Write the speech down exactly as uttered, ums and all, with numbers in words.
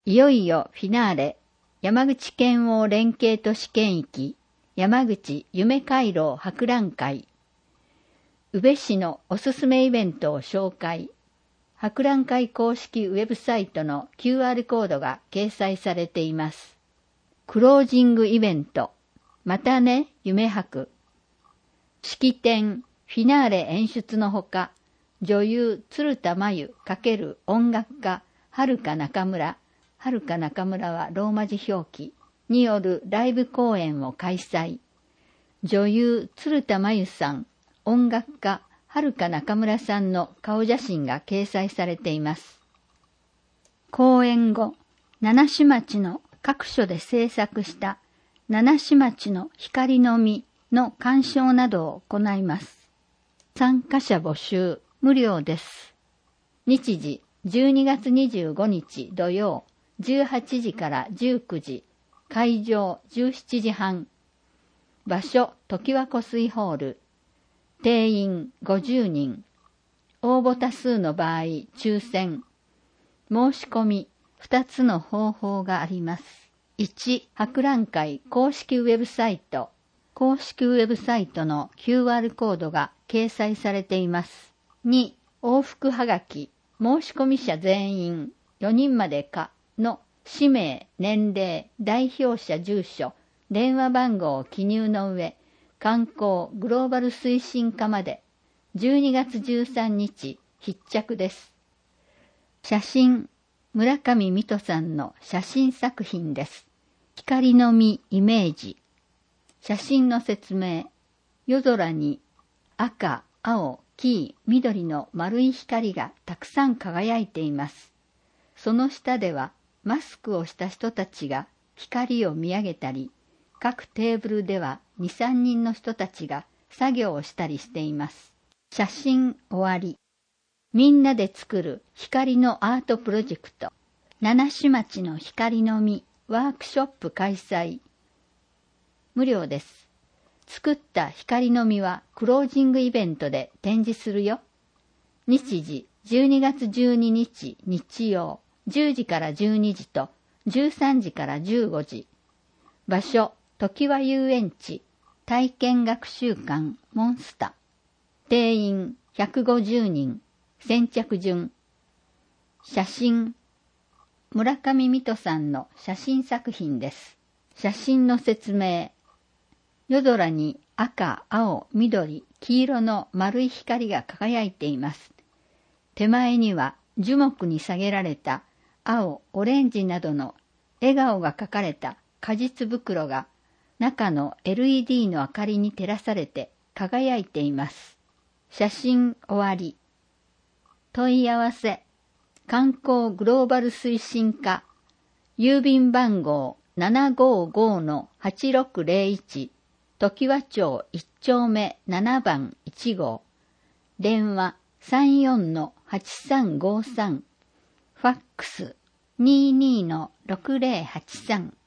いよいよフィナーレ、山口県央連携都市圏域、山口夢回廊博覧会。宇部市のおすすめイベントを紹介。博覧会公式ウェブサイトの キューアール コードが掲載されています。クロージングイベント、またね、夢博。式典、フィナーレ演出のほか、女優鶴田真由×音楽家遥中村、遥中村はローマ字表記によるライブ公演を開催。女優鶴田真由さん、音楽家遥中村さんの顔写真が掲載されています。公演後、七市町の各所で制作した七市町の光の実の鑑賞などを行います。参加者募集、無料です。日時、じゅうにがつにじゅうごにち土曜、じゅうはちじからじゅうくじ、会場じゅうしちじはん。場所、常盤湖水ホール。定員ごじゅうにん。応募多数の場合、抽選。申し込み、ふたつの方法があります。いち、博覧会公式ウェブサイト。公式ウェブサイトの キューアール コードが掲載されています。に、往復はがき。申し込み者全員、よにんまでかの氏名、年齢、代表者住所、電話番号を記入の上、観光グローバル推進課までじゅうにがつじゅうさんにち必着です。写真、村上水戸さんの写真作品です。光の実イメージ。写真の説明。夜空に赤、青、黄、緑の丸い光がたくさん輝いています。その下ではマスクをした人たちが光を見上げたり、各テーブルではに、さんにんの人たちが作業をしたりしています。写真終わり。みんなで作る光のアートプロジェクト。七市町の光の実ワークショップ開催。無料です。作った光の実はクロージングイベントで展示するよ。日時じゅうにがつじゅうににち日曜じゅうじからじゅうにじとじゅうさんじからじゅうごじ。場所常盤遊園地体験学習館モンスタ。定員ひゃくごじゅうにん。先着順。写真、村上水戸さんの写真作品です。写真の説明。夜空に赤、青、緑、黄色の丸い光が輝いています。手前には樹木に下げられた青、オレンジなどの笑顔が描かれた果実袋が中の エルイーディー の明かりに照らされて輝いています。写真終わり。問い合わせ。観光グローバル推進課。郵便番号 ななごーごーのはちろくぜろいち。常盤町いっちょうめななばんいちごう。電話 さんよんのはちさんごさん。ファックス にじゅうにのろくぜろはちさん。